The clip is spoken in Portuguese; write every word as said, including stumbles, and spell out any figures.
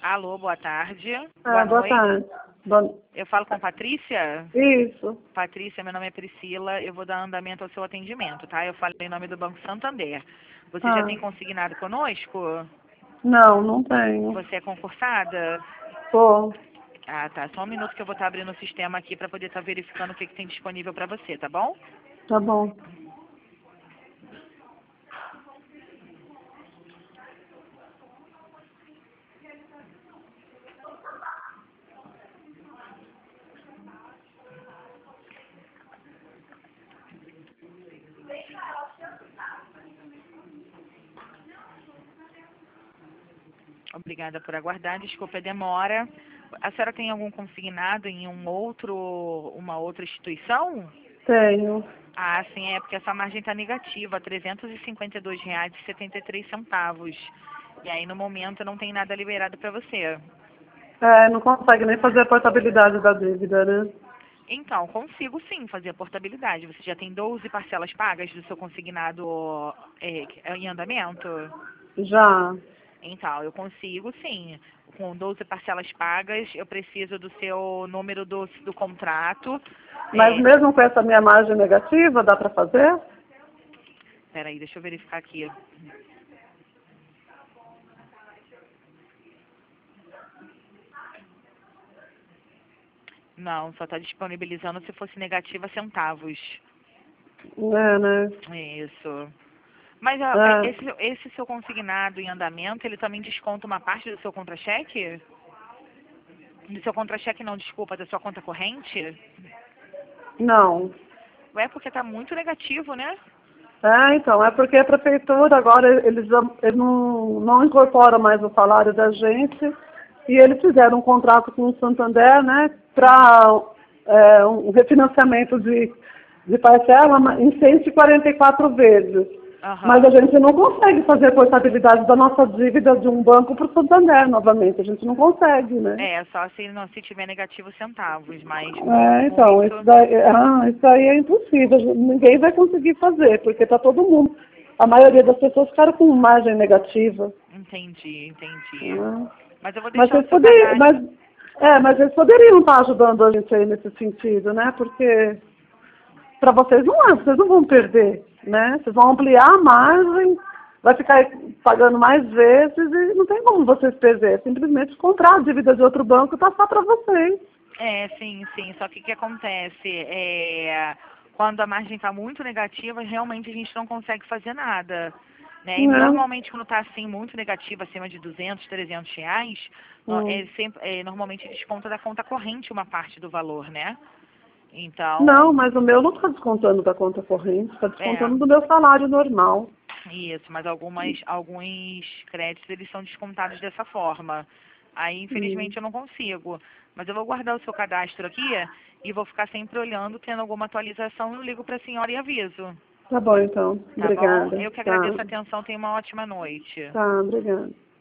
Alô, boa tarde. Ah, boa boa noite. tarde. Boa... Eu falo com Patrícia? Isso. Patrícia, meu nome é Priscila. Eu vou dar andamento ao seu atendimento, tá? Eu falo em nome do Banco Santander. Você já Ah. tem consignado conosco? Não, não tenho. Você é concursada? Tô. Ah, tá. Só um minuto que eu vou estar abrindo o sistema aqui para poder estar verificando o que, que tem disponível para você, tá bom? Tá bom. Obrigada por aguardar. Desculpa a demora. A senhora tem algum consignado em um outro, uma outra instituição? Tenho. Ah, sim, é porque essa margem está negativa, trezentos e cinquenta e dois reais e setenta e três centavos. E aí, no momento, não tem nada liberado para você. É, não consegue nem fazer a portabilidade da dívida, né? Então, consigo sim fazer a portabilidade. Você já tem doze parcelas pagas do seu consignado é, em andamento? Já. Então, eu consigo sim. Com doze parcelas pagas, eu preciso do seu número do, do contrato. Mas É... mesmo com essa minha margem negativa, dá para fazer? Peraí, deixa eu verificar aqui. Não, só está disponibilizando se fosse negativa centavos. É, né? Isso. Mas ó, É. esse, esse seu consignado em andamento, ele também desconta uma parte do seu contra-cheque? Do seu contra-cheque não, desculpa, da sua conta corrente? Não. É porque está muito negativo, né? É, então, é porque a prefeitura agora, eles, eles não, não incorporam mais o salário da gente e eles fizeram um contrato com o Santander, né, para é, um refinanciamento de, de parcela em cento e quarenta e quatro vezes. Mas a Aham. gente não consegue fazer a portabilidade da nossa dívida de um banco para o Santander novamente, a gente não consegue, né? É, só se não se tiver negativo centavos, mas mu- É, então, isso muito. daí, ah, isso aí é impossível, ninguém vai conseguir fazer, porque está todo mundo, a maioria das pessoas ficaram com margem negativa. Entendi, entendi. Né? Mas eu vou Mas deixar o vocês seu poderiam, cadastro. mas, é, mas eles poderiam estar ajudando a gente aí nesse sentido, né? Porque para vocês não é, vocês não vão perder, né? Vocês vão ampliar a margem, vai ficar pagando mais vezes e não tem como vocês perder. Simplesmente comprar a dívida de outro banco e passar para vocês. É, sim, sim. Só que o que acontece? É, quando a margem está muito negativa, realmente a gente não consegue fazer nada. Né? E Né? normalmente quando está assim muito negativa, acima de duzentos, trezentos reais, no- é Hum. sempre, é, normalmente desconta da conta corrente uma parte do valor, né? Então, Não, mas o meu não está descontando da conta corrente, está é, descontando do meu salário normal. isso, mas algumas, alguns créditos eles são descontados dessa forma. Aí, Hum. infelizmente, eu não consigo. Mas eu vou guardar o seu cadastro aqui e vou ficar sempre olhando, tendo alguma atualização, eu ligo para a senhora e aviso. Tá bom, então. Tá bom? Obrigada. Eu que Tá, agradeço a atenção, tenha uma ótima noite. tá, obrigada.